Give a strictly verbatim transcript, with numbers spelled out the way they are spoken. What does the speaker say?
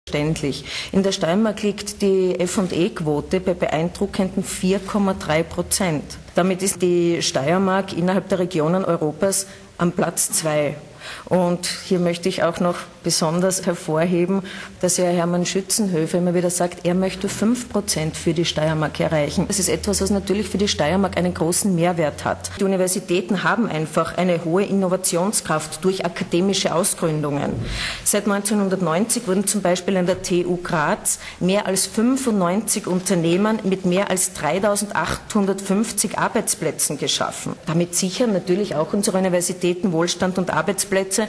In der Steiermark liegt die F und E-Quote bei beeindruckenden vier Komma drei Prozent. Damit ist die Steiermark innerhalb der Regionen Europas am Platz zwei. Und hier möchte ich auch noch besonders hervorheben, dass Herr Hermann Schützenhöfer immer wieder sagt, er möchte fünf Prozent für die Steiermark erreichen. Das ist etwas, was natürlich für die Steiermark einen großen Mehrwert hat. Die Universitäten haben einfach eine hohe Innovationskraft durch akademische Ausgründungen. Seit neunzehnhundertneunzig wurden zum Beispiel an der T U Graz mehr als fünfundneunzig Unternehmen mit mehr als dreitausendachthundertfünfzig Arbeitsplätzen geschaffen. Damit sichern natürlich auch unsere Universitäten Wohlstand und Arbeitsplätze.